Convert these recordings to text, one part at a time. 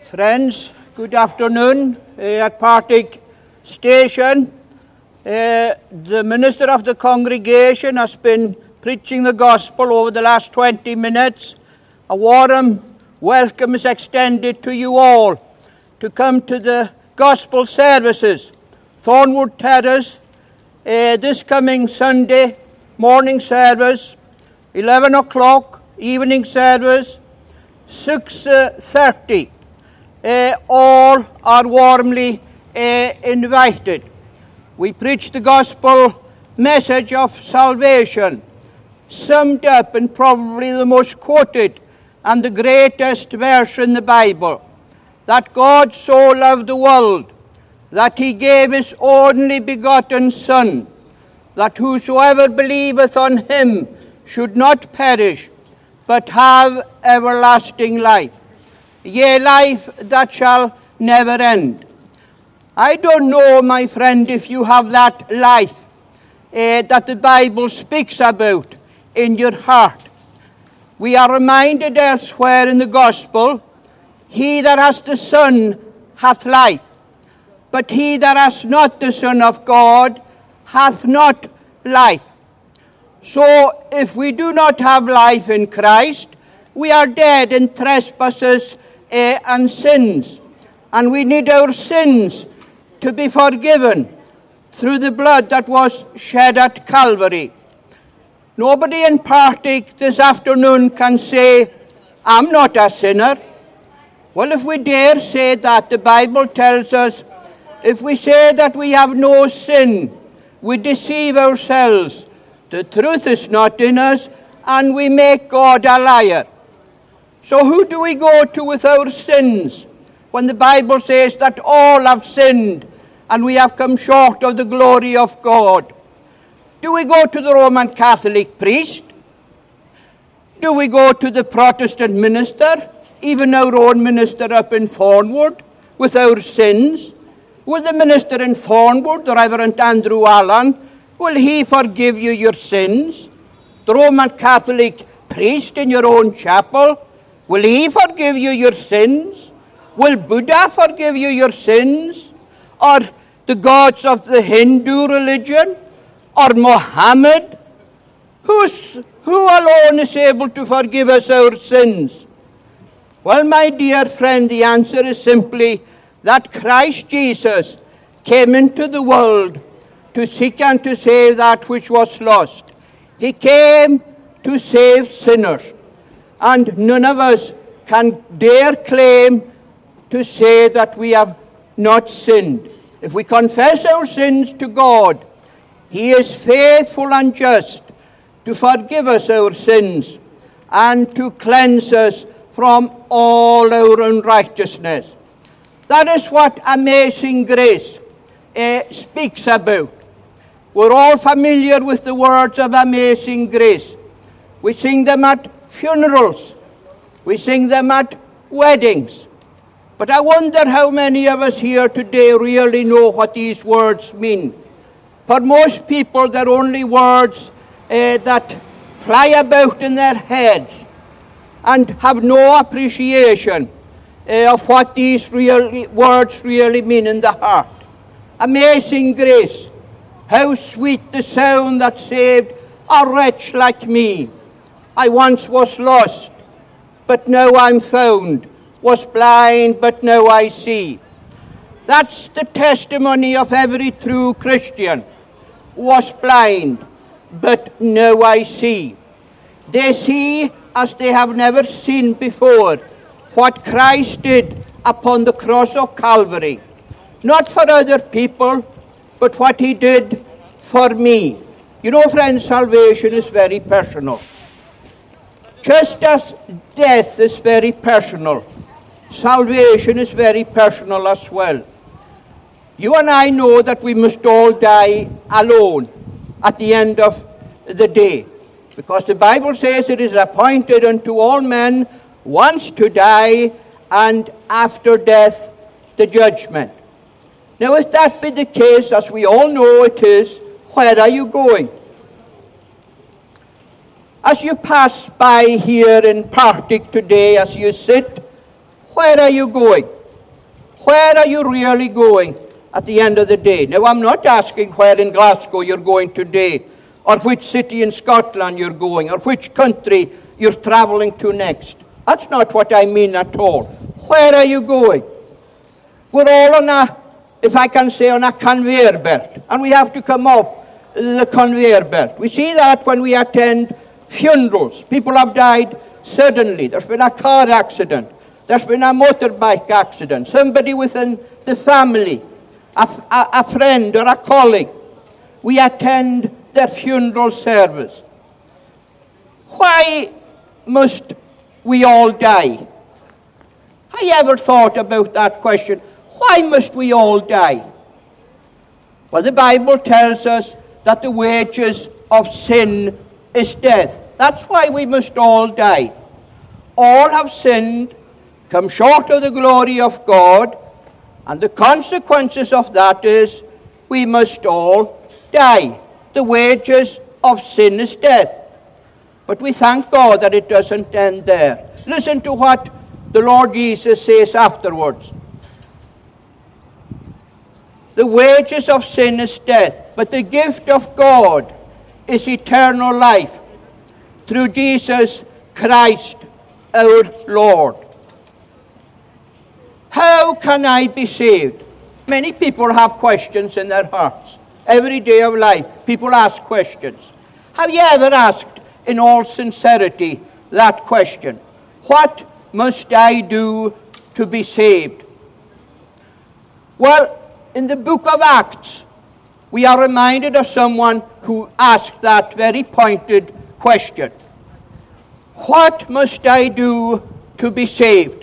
Friends, good afternoon at Partick Station. The minister of the congregation has been preaching the gospel over the last 20 minutes. A warm welcome is extended to you all to come to the gospel services. Thornwood Terrace, this coming Sunday, morning service, 11 o'clock, evening service, 6:30. All are warmly invited. We preach the gospel message of salvation, summed up in probably the most quoted and the greatest verse in the Bible, that God so loved the world that he gave his only begotten Son, that whosoever believeth on him should not perish, but have everlasting life. Yea, life that shall never end. I don't know, my friend, if you have that life that the Bible speaks about in your heart. We are reminded elsewhere in the gospel, he that has the Son hath life, but he that has not the Son of God hath not life. So if we do not have life in Christ, we are dead in trespasses and sins, and we need our sins to be forgiven through the blood that was shed at Calvary. Nobody in Partick this afternoon can say, I'm not a sinner. Well, if we dare say that, the Bible tells us, if we say that we have no sin, we deceive ourselves. The truth is not in us, and we make God a liar. So who do we go to with our sins when the Bible says that all have sinned and we have come short of the glory of God? Do we go to the Roman Catholic priest? Do we go to the Protestant minister, even our own minister up in Thornwood, with our sins? Will the minister in Thornwood, the Reverend Andrew Allen, will he forgive you your sins? The Roman Catholic priest in your own chapel, will he forgive you your sins? Will Buddha forgive you your sins? Or the gods of the Hindu religion? Or Muhammad? Who alone is able to forgive us our sins? Well, my dear friend, the answer is simply that Christ Jesus came into the world to seek and to save that which was lost. He came to save sinners. And none of us can dare claim to say that we have not sinned. If we confess our sins to God, he is faithful and just to forgive us our sins and to cleanse us from all our unrighteousness. That is what Amazing Grace speaks about. We're all familiar with the words of Amazing Grace. We sing them at funerals. We sing them at weddings. But I wonder how many of us here today really know what these words mean. For most people, they're only words that fly about in their heads and have no appreciation of what these words really mean in the heart. Amazing grace, how sweet the sound that saved a wretch like me. I once was lost, but now I'm found, was blind, but now I see. That's the testimony of every true Christian. Was blind, but now I see. They see as they have never seen before what Christ did upon the cross of Calvary. Not for other people, but what he did for me. You know, friends, salvation is very personal. Just as death is very personal, salvation is very personal as well. You and I know that we must all die alone at the end of the day, because the Bible says it is appointed unto all men once to die, and after death the judgment. Now, if that be the case, as we all know it is, where are you going? As you pass by here in Partick today, as you sit, where are you going? Where are you really going at the end of the day? Now, I'm not asking where in Glasgow you're going today, or which city in Scotland you're going, or which country you're traveling to next. That's not what I mean at all. Where are you going? We're all on a, if I can say, on a conveyor belt, and we have to come off the conveyor belt. We see that when we attend funerals. People have died suddenly. There's been a car accident. There's been a motorbike accident. Somebody within the family, a friend or a colleague. We attend their funeral service. Why must we all die? Have you ever thought about that question? Why must we all die? Well, the Bible tells us that the wages of sin is death. That's why we must all die. All have sinned, come short of the glory of God, and the consequences of that is we must all die. The wages of sin is death. But we thank God that it doesn't end there. Listen to what the Lord Jesus says afterwards. The wages of sin is death, but the gift of God is eternal life through Jesus Christ our Lord. How can I be saved? Many people have questions in their hearts. Every day of life, people ask questions. Have you ever asked in all sincerity that question? What must I do to be saved? Well, in the book of Acts, we are reminded of someone who asked that very pointed question. What must I do to be saved?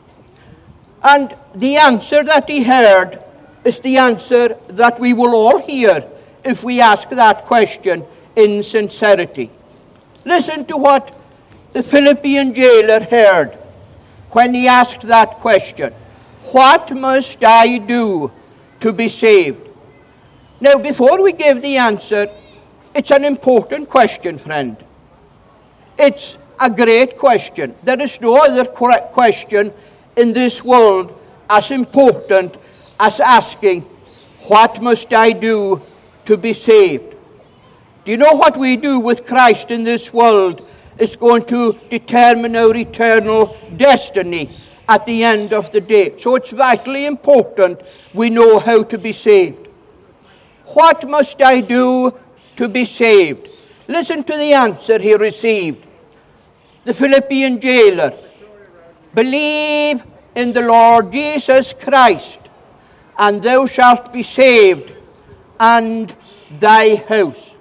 And the answer that he heard is the answer that we will all hear if we ask that question in sincerity. Listen to what the Philippian jailer heard when he asked that question. What must I do to be saved? Now, before we give the answer, it's an important question, friend. It's a great question. There is no other question in this world as important as asking, what must I do to be saved? Do you know what we do with Christ in this world is going to determine our eternal destiny at the end of the day? So it's vitally important we know how to be saved. What must I do to be saved? Listen to the answer he received. The Philippian jailer, believe in the Lord Jesus Christ, and thou shalt be saved, and thy house.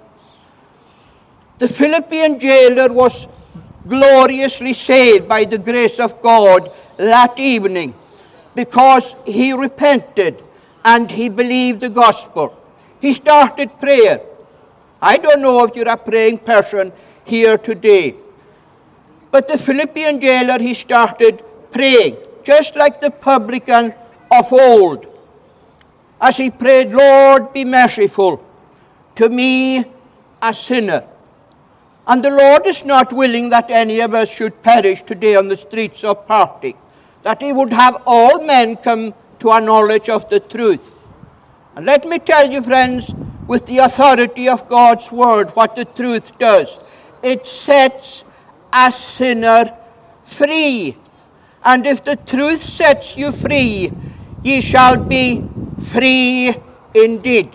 The Philippian jailer was gloriously saved by the grace of God that evening because he repented and he believed the gospel. He started prayer. I don't know if you're a praying person here today, but the Philippian jailer, he started praying, just like the publican of old. As he prayed, Lord, be merciful to me, a sinner. And the Lord is not willing that any of us should perish today on the streets of Partick, that he would have all men come to a knowledge of the truth. And let me tell you, friends, with the authority of God's word, what the truth does. It sets a sinner free. And if the truth sets you free, ye shall be free indeed.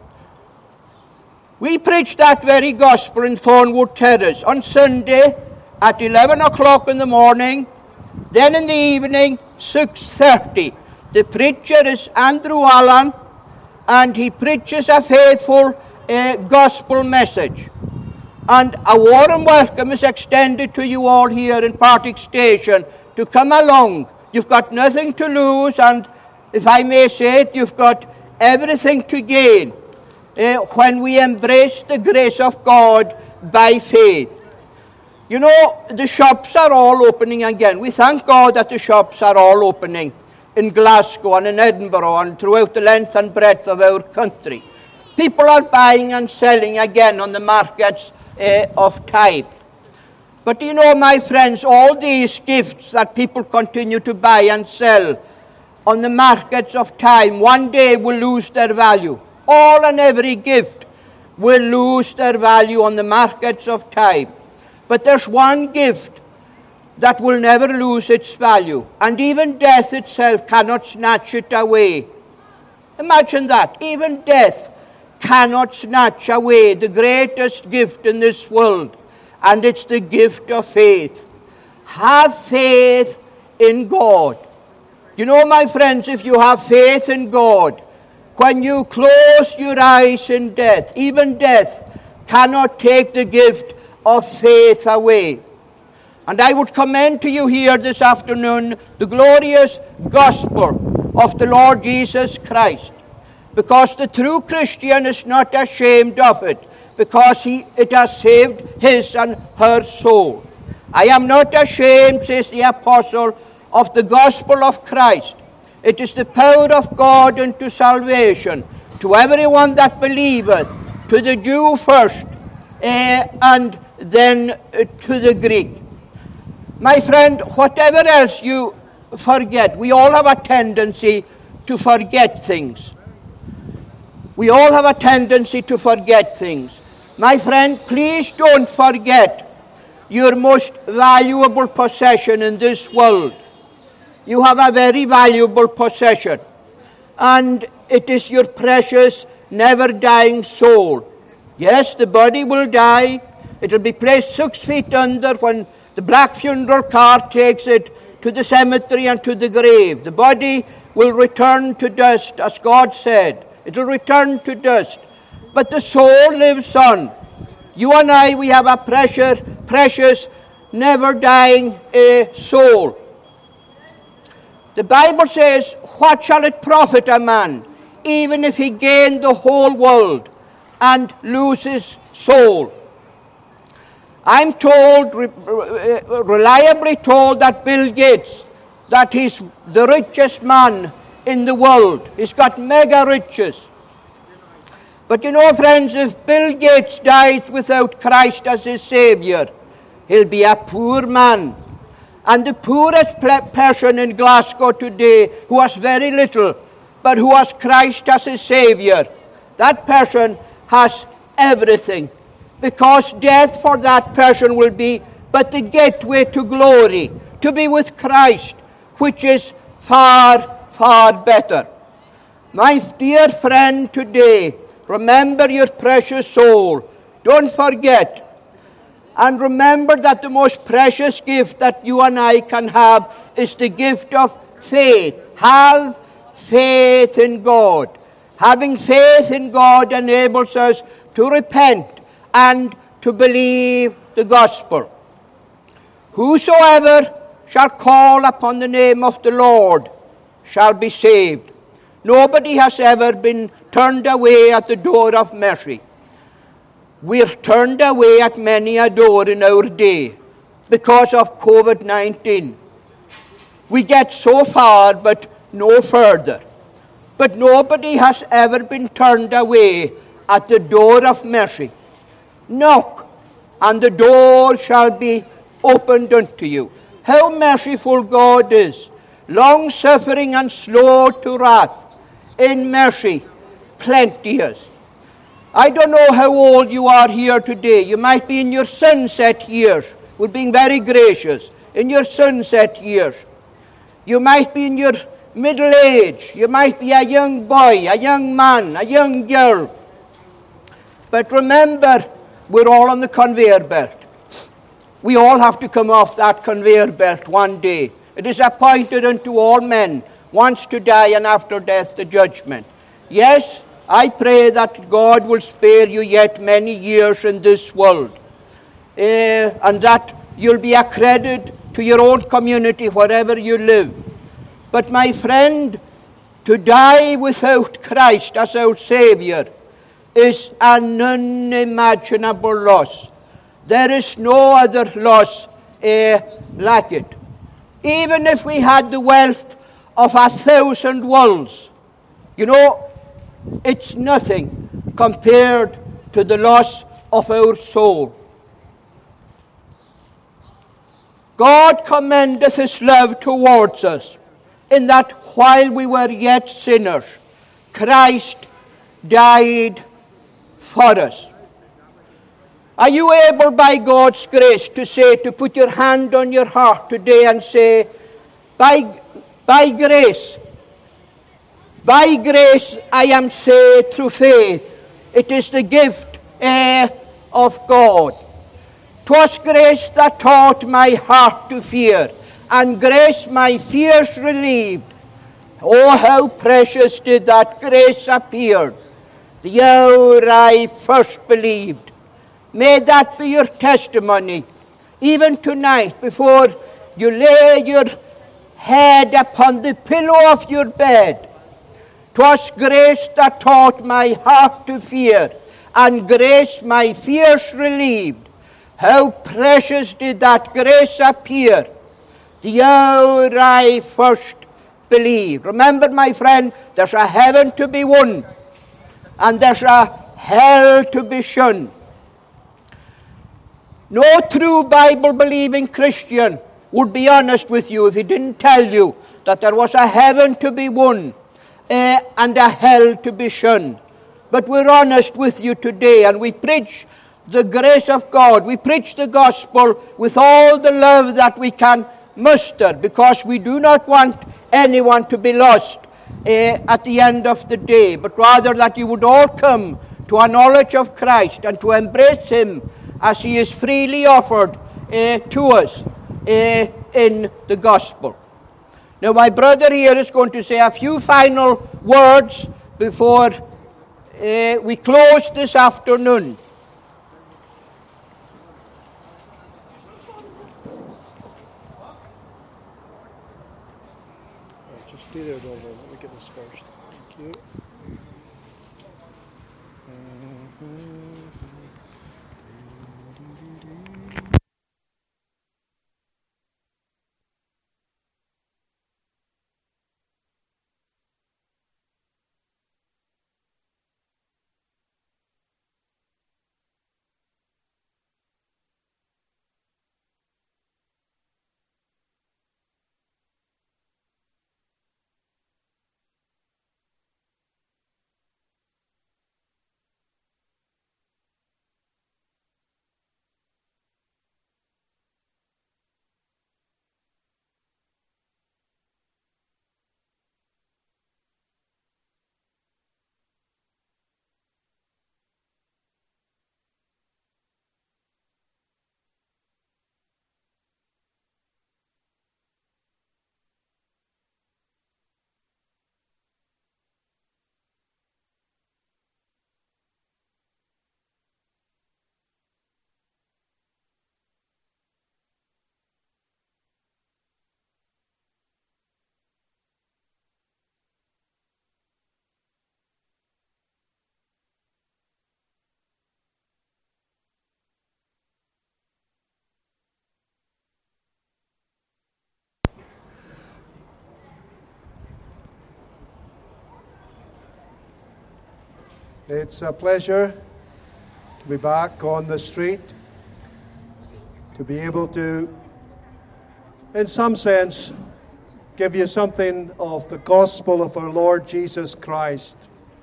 We preached that very gospel in Thornwood Terrace on Sunday at 11 o'clock in the morning. Then in the evening, 6:30. The preacher is Andrew Allen, and he preaches a faithful gospel message. And a warm welcome is extended to you all here in Partick Station to come along. You've got nothing to lose, and if I may say it, you've got everything to gain when we embrace the grace of God by faith. You know, the shops are all opening again. We thank God that the shops are all opening in Glasgow and in Edinburgh and throughout the length and breadth of our country. People are buying and selling again on the markets of type. But you know, my friends, all these gifts that people continue to buy and sell on the markets of time one day will lose their value. All and every gift will lose their value on the markets of time. But there's one gift that will never lose its value, and even death itself cannot snatch it away. Imagine that. Even death cannot snatch away the greatest gift in this world, and it's the gift of faith. Have faith in God. You know, my friends, if you have faith in God, when you close your eyes in death, even death cannot take the gift of faith away. And I would commend to you here this afternoon the glorious gospel of the Lord Jesus Christ, because the true Christian is not ashamed of it, because it has saved his and her soul. I am not ashamed, says the apostle, of the gospel of Christ. It is the power of God unto salvation to everyone that believeth, to the Jew first, and then to the Greek. My friend, whatever else you forget, we all have a tendency to forget things. We all have a tendency to forget things. My friend, please don't forget your most valuable possession in this world. You have a very valuable possession, and it is your precious, never-dying soul. Yes, the body will die. It will be placed 6 feet under when the black funeral car takes it to the cemetery and to the grave. The body will return to dust, as God said. It will return to dust. But the soul lives on. You and I, we have a precious, never-dying soul. The Bible says, what shall it profit a man, even if he gain the whole world and lose his soul? I'm told, reliably told, that Bill Gates, that he's the richest man in the world. He's got mega riches. But you know, friends, if Bill Gates dies without Christ as his Savior, he'll be a poor man. And the poorest person in Glasgow today, who has very little, but who has Christ as his Savior, that person has everything. Because death for that person will be but the gateway to glory, to be with Christ, which is far, far better. My dear friend, today, remember your precious soul. Don't forget. And remember that the most precious gift that you and I can have is the gift of faith. Have faith in God. Having faith in God enables us to repent and to believe the gospel. Whosoever shall call upon the name of the Lord shall be saved. Nobody has ever been turned away at the door of mercy. We're turned away at many a door in our day because of COVID-19. We get so far, but no further. But nobody has ever been turned away at the door of mercy. Knock, and the door shall be opened unto you. How merciful God is, long-suffering and slow to wrath, in mercy, plenteous. I don't know how old you are here today. You might be in your sunset years. We're being very gracious. In your sunset years. You might be in your middle age. You might be a young boy, a young man, a young girl. But remember, we're all on the conveyor belt. We all have to come off that conveyor belt one day. It is appointed unto all men, once to die, and after death the judgment. Yes, I pray that God will spare you yet many years in this world, and that you'll be a credit to your own community wherever you live. But my friend, to die without Christ as our Savior is an unimaginable loss. There is no other loss like it. Even if we had the wealth of 1,000 worlds, you know, it's nothing compared to the loss of our soul. God commendeth his love towards us, in that while we were yet sinners, Christ died for us. Are you able by God's grace to put your hand on your heart today and say, by grace I am saved through faith. It is the gift of God. 'Twas grace that taught my heart to fear, and grace my fears relieved. Oh, how precious did that grace appear the hour I first believed. May that be your testimony, even tonight, before you lay your head upon the pillow of your bed. 'Twas grace that taught my heart to fear, and grace my fears relieved. How precious did that grace appear the hour I first believed. Remember, my friend, there's a heaven to be won, and there's a hell to be shunned. No true Bible-believing Christian would be honest with you if he didn't tell you that there was a heaven to be won and a hell to be shunned. But we're honest with you today, and we preach the grace of God. We preach the gospel with all the love that we can muster, because we do not want anyone to be lost at the end of the day, but rather that you would all come to a knowledge of Christ and to embrace him as he is freely offered to us in the gospel. Now, my brother here is going to say a few final words before we close this afternoon. Stay there, Donald. Let me get this first. Thank you. It's a pleasure to be back on the street, to be able to, in some sense, give you something of the gospel of our Lord Jesus Christ.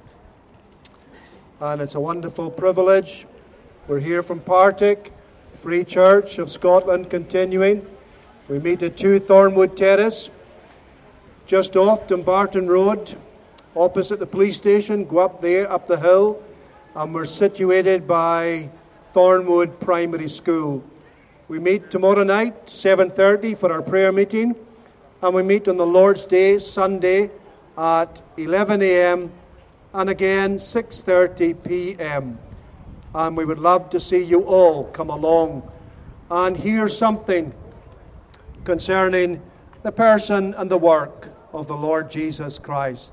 And it's a wonderful privilege. We're here from Partick, Free Church of Scotland continuing. We meet at 2 Thornwood Terrace, just off Dumbarton Road, opposite the police station. Go up there, up the hill, and we're situated by Thornwood Primary School. We meet tomorrow night, 7:30, for our prayer meeting, and we meet on the Lord's Day, Sunday, at 11 a.m. and again 6:30 p.m. And we would love to see you all come along and hear something concerning the person and the work of the Lord Jesus Christ.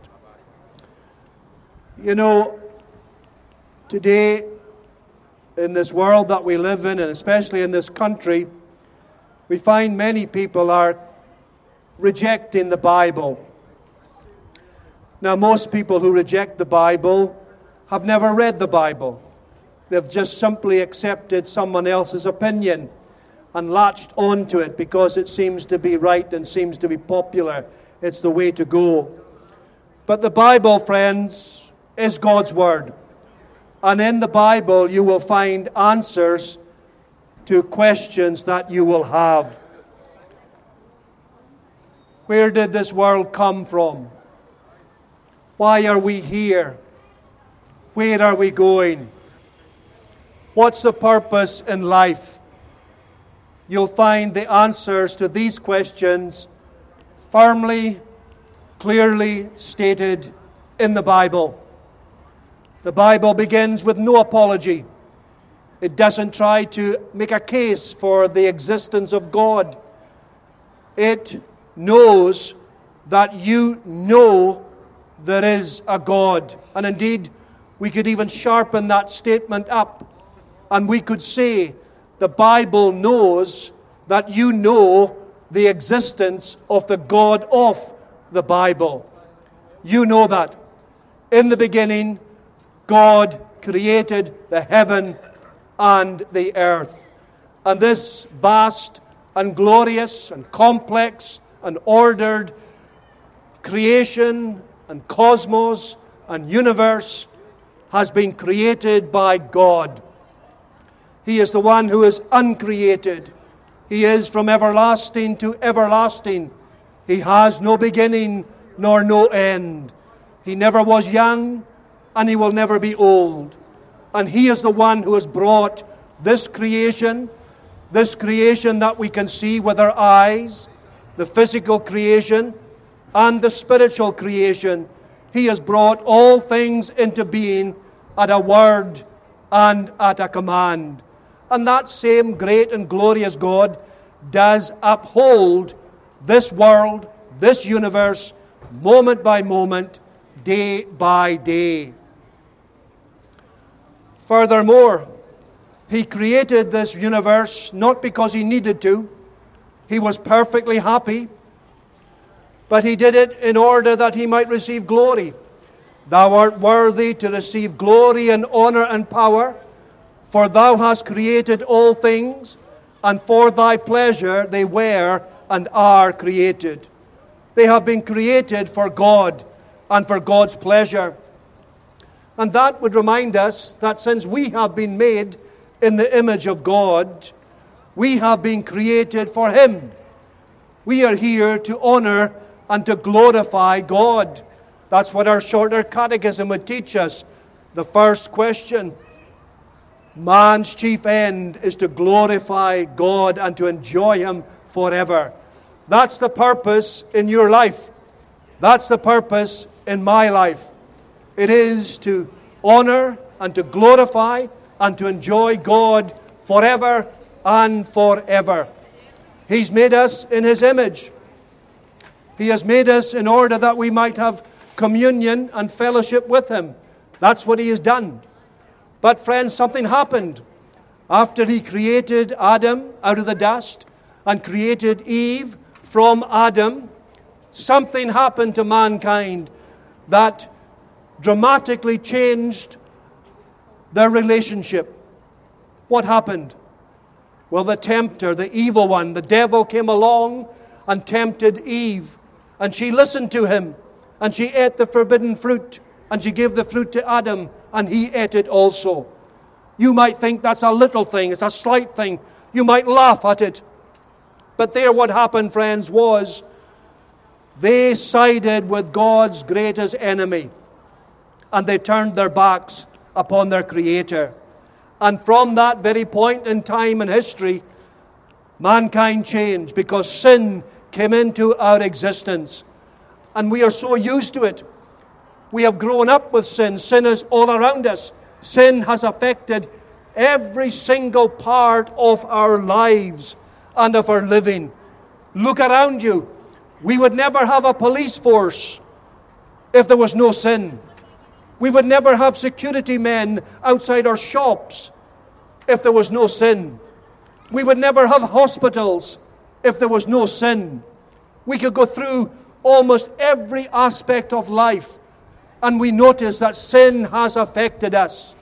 You know, today, in this world that we live in, and especially in this country, we find many people are rejecting the Bible. Now, most people who reject the Bible have never read the Bible. They've just simply accepted someone else's opinion and latched onto it because it seems to be right and seems to be popular it's the way to go. But the Bible, friends, is God's Word. And in the Bible, you will find answers to questions that you will have. Where did this world come from? Why are we here? Where are we going? What's the purpose in life? You'll find the answers to these questions firmly, clearly stated in the Bible. The Bible begins with no apology. It doesn't try to make a case for the existence of God. It knows that you know there is a God. And indeed, we could even sharpen that statement up. And we could say, the Bible knows that you know the existence of the God of the Bible. You know that. In the beginning, God created the heaven and the earth. And this vast and glorious and complex and ordered creation and cosmos and universe has been created by God. He is the one who is uncreated. He is from everlasting to everlasting. He has no beginning nor no end. He never was young, and he will never be old. And he is the one who has brought this creation that we can see with our eyes, the physical creation and the spiritual creation. He has brought all things into being at a word and at a command. And that same great and glorious God does uphold this world, this universe, moment by moment, day by day. Furthermore, He created this universe not because He needed to. He was perfectly happy, but He did it in order that He might receive glory. Thou art worthy to receive glory and honor and power, for Thou hast created all things, and for Thy pleasure they were and are created. They have been created for God and for God's pleasure. And that would remind us that since we have been made in the image of God, we have been created for Him. We are here to honor and to glorify God. That's what our shorter catechism would teach us. The first question: man's chief end is to glorify God and to enjoy Him forever. That's the purpose in your life. That's the purpose in my life. It is to honor and to glorify and to enjoy God forever and forever. He's made us in His image. He has made us in order that we might have communion and fellowship with Him. That's what He has done. But friends, something happened. After He created Adam out of the dust and created Eve from Adam, something happened to mankind that dramatically changed their relationship. What happened? Well, the tempter, the evil one, the devil came along and tempted Eve. And she listened to him. And she ate the forbidden fruit. And she gave the fruit to Adam. And he ate it also. You might think that's a little thing. It's a slight thing. You might laugh at it. But there what happened, friends, was they sided with God's greatest enemy. And they turned their backs upon their Creator. And from that very point in time in history, mankind changed because sin came into our existence. And we are so used to it. We have grown up with sin. Sin is all around us. Sin has affected every single part of our lives and of our living. Look around you. We would never have a police force if there was no sin. We would never have security men outside our shops if there was no sin. We would never have hospitals if there was no sin. We could go through almost every aspect of life, and we notice that sin has affected us.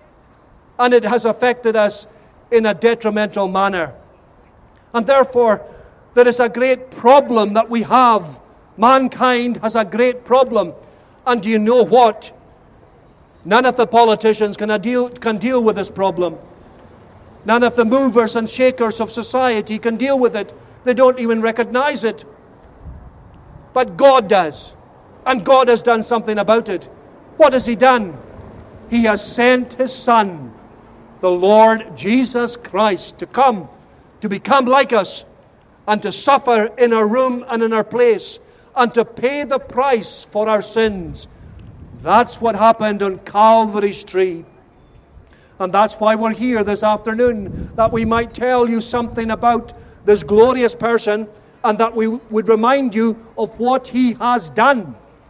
And it has affected us in a detrimental manner. And therefore, there is a great problem that we have Mankind has a great problem. And do you know what? None of the politicians can deal with this problem. None of the movers and shakers of society can deal with it. They don't even recognize it. But God does. And God has done something about it. What has He done? He has sent His Son, the Lord Jesus Christ, to come, to become like us, and to suffer in our room and in our place, and to pay the price for our sins. That's what happened on Calvary's tree. And that's why we're here this afternoon, that we might tell you something about this glorious person, and that we would remind you of what He has done.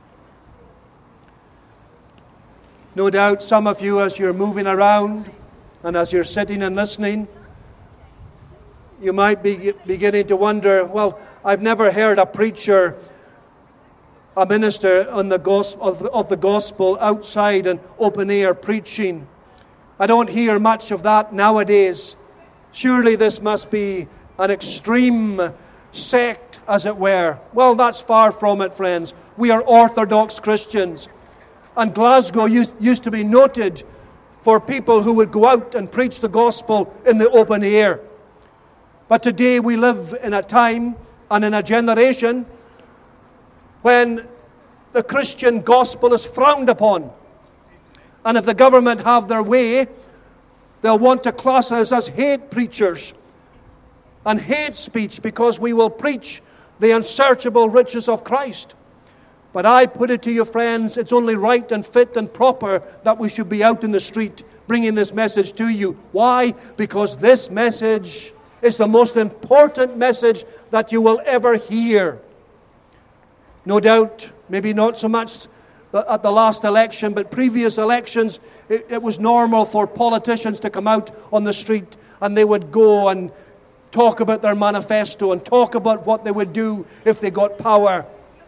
No doubt some of you, as you're moving around and as you're sitting and listening, you might be beginning to wonder, well, I've never heard a preacher, a minister on the gospel, of the gospel outside and open air preaching. I don't hear much of that nowadays. Surely this must be an extreme sect, as it were. Well, that's far from it, friends. We are Orthodox Christians. And Glasgow used to be noted for people who would go out and preach the gospel in the open air. But today we live in a time and in a generation when the Christian gospel is frowned upon. And if the government have their way, they'll want to class us as hate preachers and hate speech, because we will preach the unsearchable riches of Christ. But I put it to you, friends, it's only right and fit and proper that we should be out in the street bringing this message to you. Why? Because this message is the most important message that you will ever hear. No doubt, maybe not so much at the last election, but previous elections, it was normal for politicians to come out on the street, and they would go and talk about their manifesto and talk about what they would do if they got power.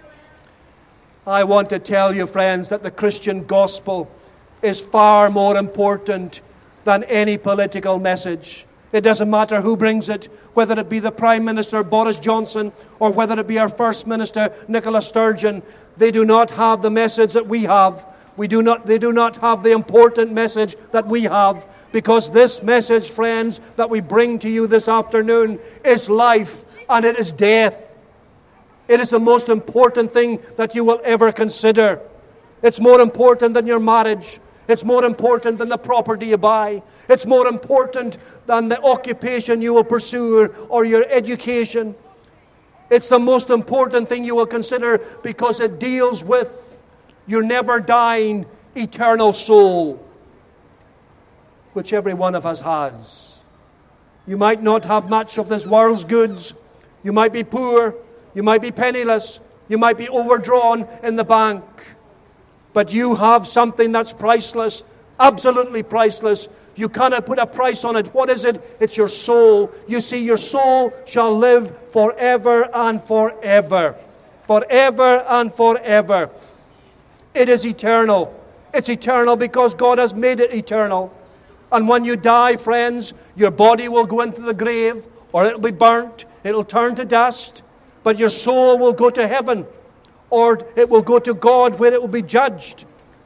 I want to tell you, friends, that the Christian gospel is far more important than any political message. It doesn't matter who brings it, whether it be the Prime Minister Boris Johnson or whether it be our First Minister Nicola Sturgeon. They do not have the message that we have. They do not have the important message that we have, because this message, friends, that we bring to you this afternoon is life and it is death. It is the most important thing that you will ever consider. It's more important than your marriage. It's more important than the property you buy. It's more important than the occupation you will pursue or your education. It's the most important thing you will consider, because it deals with your never-dying eternal soul, which every one of us has. You might not have much of this world's goods. You might be poor. You might be penniless. You might be overdrawn in the bank. But you have something that's priceless, absolutely priceless. You cannot put a price on it. What is it? It's your soul. You see, your soul shall live forever and forever. Forever and forever. It is eternal. It's eternal because God has made it eternal. And when you die, friends, your body will go into the grave, or it'll be burnt. It'll turn to dust. But your soul will go to heaven, or it will go to God, where it will be judged.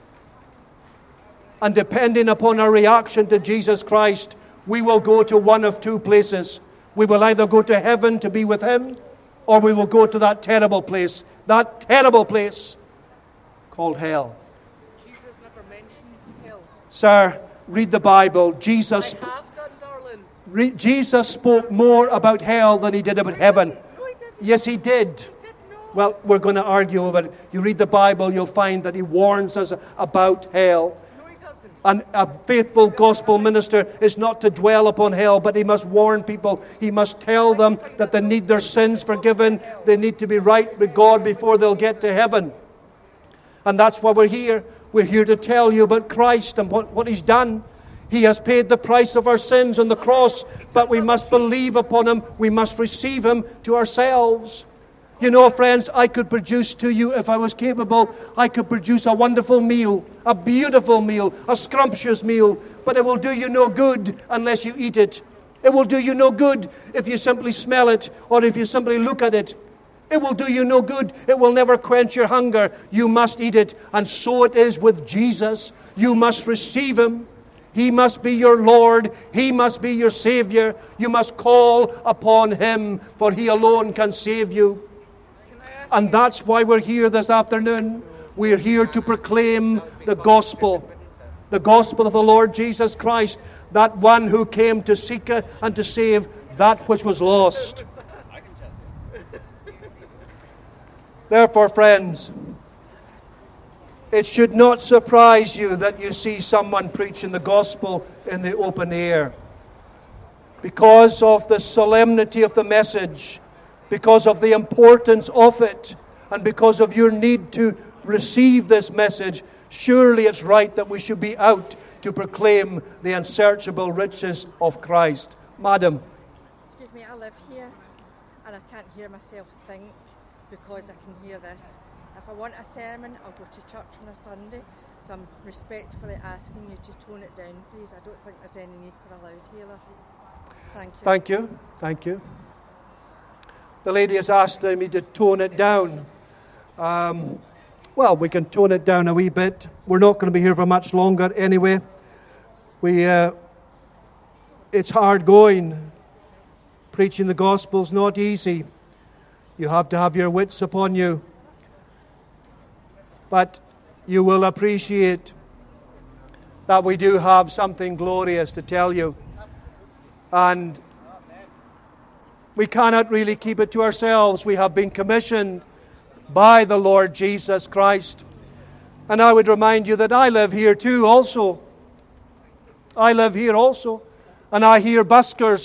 And depending upon our reaction to Jesus Christ, we will go to one of two places. We will either go to heaven to be with Him, or we will go to that terrible place called hell. Jesus never mentioned hell. Sir, read the Bible. Jesus spoke more about hell than He did about heaven. No, He didn't. Yes, He did. Well, we're going to argue over it. You read the Bible, you'll find that He warns us about hell. No, He doesn't. And a faithful gospel minister is not to dwell upon hell, but he must warn people. He must tell them that they need their sins forgiven. They need to be right with God before they'll get to heaven. And that's why we're here. We're here to tell you about Christ and what He's done. He has paid the price of our sins on the cross, but we must believe upon Him. We must receive Him to ourselves. You know, friends, I could produce to you, if I was capable, I could produce a wonderful meal, a beautiful meal, a scrumptious meal, but it will do you no good unless you eat it. It will do you no good if you simply smell it or if you simply look at it. It will do you no good. It will never quench your hunger. You must eat it. And so it is with Jesus. You must receive Him. He must be your Lord. He must be your Savior. You must call upon Him, for He alone can save you. And that's why we're here this afternoon. We're here to proclaim the gospel of the Lord Jesus Christ, that one who came to seek and to save that which was lost. Therefore, friends, it should not surprise you that you see someone preaching the gospel in the open air. Because of the solemnity of the message, because of the importance of it, and because of your need to receive this message, surely it's right that we should be out to proclaim the unsearchable riches of Christ. Madam. Excuse me, I live here and I can't hear myself think because I can hear this. If I want a sermon, I'll go to church on a Sunday. So I'm respectfully asking you to tone it down, please. I don't think there's any need for a loud hailer. Thank you. Thank you. Thank you. The lady has asked me to tone it down. Well, we can tone it down a wee bit. We're not going to be here for much longer anyway. It's hard going. Preaching the gospel's not easy. You have to have your wits upon you. But you will appreciate that we do have something glorious to tell you. And we cannot really keep it to ourselves. We have been commissioned by the Lord Jesus Christ. And I would remind you that I live here too also. I live here also. And I hear buskers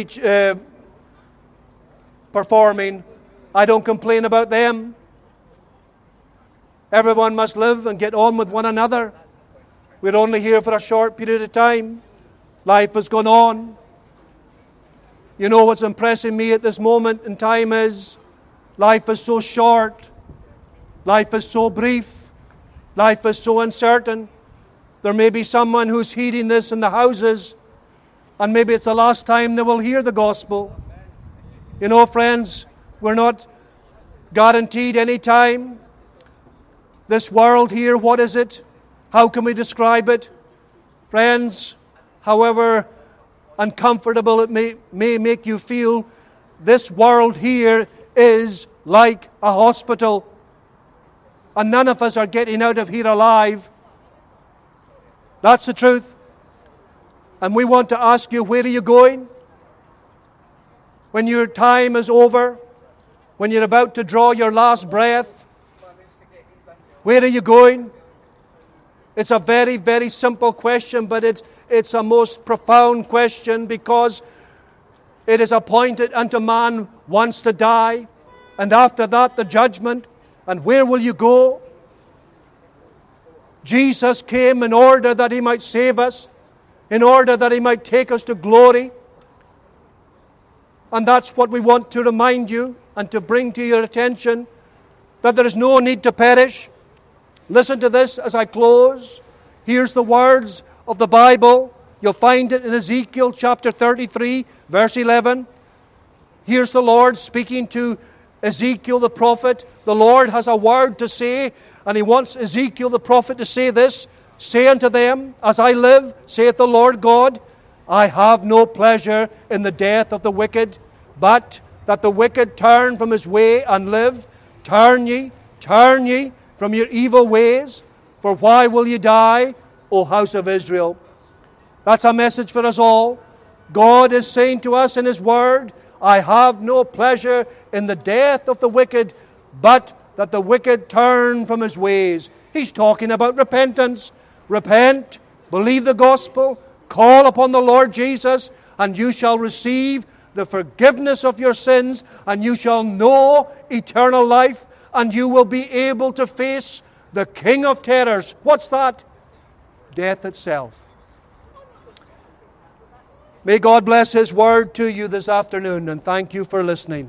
performing. I don't complain about them. Everyone must live and get on with one another. We're only here for a short period of time. Life has gone on. You know what's impressing me at this moment in time is life is so short. Life is so brief. Life is so uncertain. There may be someone who's heeding this in the houses, and maybe it's the last time they will hear the gospel. You know, friends, we're not guaranteed any time. This world here, what is it? How can we describe it? Friends, however uncomfortable it may make you feel, this world here is like a hospital. And none of us are getting out of here alive. That's the truth. And we want to ask you, where are you going? When your time is over, when you're about to draw your last breath, where are you going? It's a very, very simple question, but it's a most profound question, because it is appointed unto man once to die, and after that the judgment. And where will you go? Jesus came in order that He might save us, in order that He might take us to glory. And that's what we want to remind you and to bring to your attention, that there is no need to perish. Listen to this as I close. Here's the words of the Bible. You'll find it in Ezekiel chapter 33, verse 11. Here's the Lord speaking to Ezekiel the prophet. The Lord has a word to say, and He wants Ezekiel the prophet to say this. Say unto them, as I live, saith the Lord God, I have no pleasure in the death of the wicked, but that the wicked turn from his way and live. Turn ye from your evil ways, for why will ye die, O house of Israel? That's a message for us all. God is saying to us in His Word, I have no pleasure in the death of the wicked, but that the wicked turn from his ways. He's talking about repentance. Repent, believe the gospel, call upon the Lord Jesus, and you shall receive the forgiveness of your sins, and you shall know eternal life, and you will be able to face the King of terrors. What's that? Death itself. May God bless His word to you this afternoon, and thank you for listening.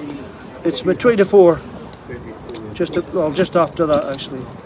It's about 24. Just after that, actually.